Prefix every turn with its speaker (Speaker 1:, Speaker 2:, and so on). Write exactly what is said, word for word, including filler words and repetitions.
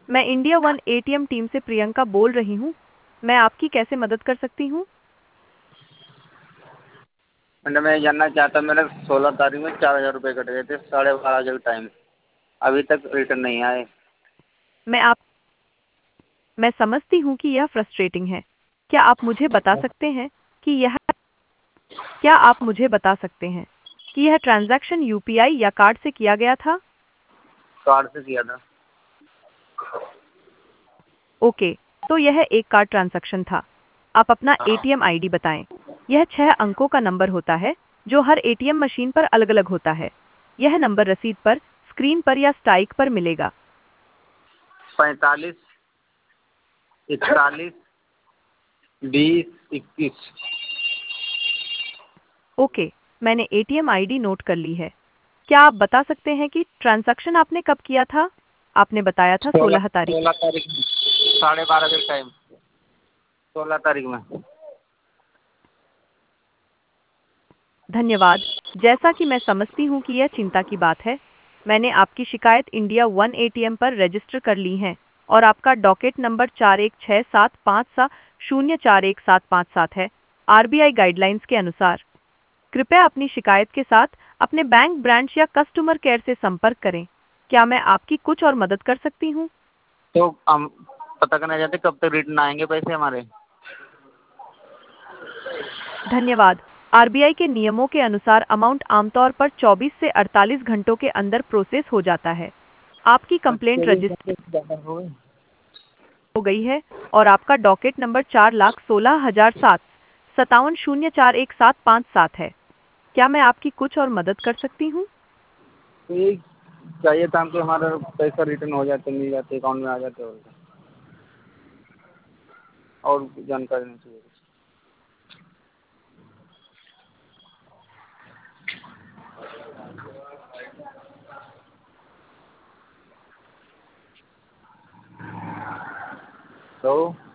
Speaker 1: मैं India one ATM team से प्रियंका बोल रही हूँ। मैं आपकी कैसे मदद कर सकती हूँ?
Speaker 2: मैडम मैं ये जानना चाहता मेरे सोलह तारीख में चार हज़ार रुपये कट गए थे साढ़े बारह बजे के टाइम। अभी तक रिटर्न नहीं आए।
Speaker 1: मैं आप मैं समझती हूँ कि यह फ्रस्ट्रेटिंग है। क्या आप मुझे बता सकते हैं कि यह क्या आप मुझे बता सकते हैं कि यह ट्रांजैक्शन यूपीआई या कार्ड से किया गया था?
Speaker 2: कार्ड से किया था।
Speaker 1: ओके, तो यह एक कार्ड ट्रांजैक्शन था। आप अपना एटीएम आईडी बताएं। यह छह अंकों का नंबर होता है जो हर एटीएम मशीन पर अलग-अलग होता है। यह नंबर रसीद पर, स्क्रीन पर या स्ट्राइक पर मिलेगा।
Speaker 2: पैंतालीस, इकतालीस, बीस, इक्कीस।
Speaker 1: ओके, मैंने एटीएम आईडी नोट कर ली है। क्या आप बता सकते हैं कि ट्रांजैक्शन आपने कब किया था? आपने बताया था
Speaker 2: सोलह
Speaker 1: सोलह तारीख।
Speaker 2: सोलह तारीख में साढ़े बारह के टाइम। सोलह तारीख में।
Speaker 1: धन्यवाद। जैसा कि मैं समझती हूँ कि यह चिंता की बात है, मैंने आपकी शिकायत इंडिया वन एटीएम पर रजिस्टर कर ली है और आपका डॉकेट नंबर चार एक छः सात पाँच सात शून्य चार एक सात पाँच सात है। आरबीआई गाइडलाइंस के अनुसार कृपया अपनी शिकायत के साथ अपने बैंक ब्रांच या कस्टमर केयर से संपर्क करें। क्या मैं आपकी कुछ और मदद कर सकती हूँ?
Speaker 2: तो हम पता करना चाहते कब तक रिटर्न आएंगे पैसे हमारे।
Speaker 1: धन्यवाद। आरबीआई के नियमों के अनुसार अमाउंट आमतौर पर चौबीस से अड़तालीस घंटों के अंदर प्रोसेस हो जाता है। आपकी कंप्लेंट
Speaker 2: चौबीस
Speaker 1: रजिस्टर
Speaker 2: घंटे से ज़्यादा हो गए।
Speaker 1: हो गई है और आपका डॉकेट नंबर चार लाख सोलह हजार सात सत्तावन शून्य चार एक सात पाँच सात है। क्या मैं आपकी कुछ और मदद कर सकती हूँ?
Speaker 2: तो ये चाहिए था हमको हमारा पैसा रिटर्न हो जाते मिल जाते अकाउंट में आ जाते और और जानकारी नहीं चाहिए। तो